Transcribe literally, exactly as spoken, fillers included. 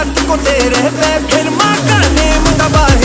रात को तेरे पे फिर माँ का नेम दबा